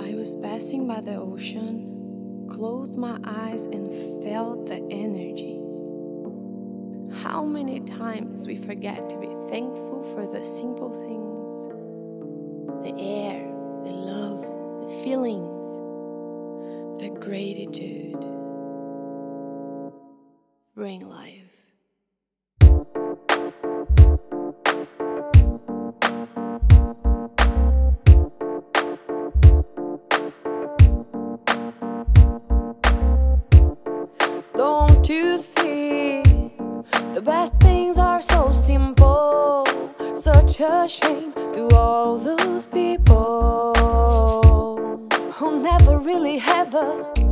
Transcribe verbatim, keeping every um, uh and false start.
I was passing by the ocean, closed my eyes and felt the energy. How many times we forget to be thankful for the simple things, the air, the love, the feelings, the gratitude bring life. Don't you see, the best things are so simple. Such a shame to all those people who never really have a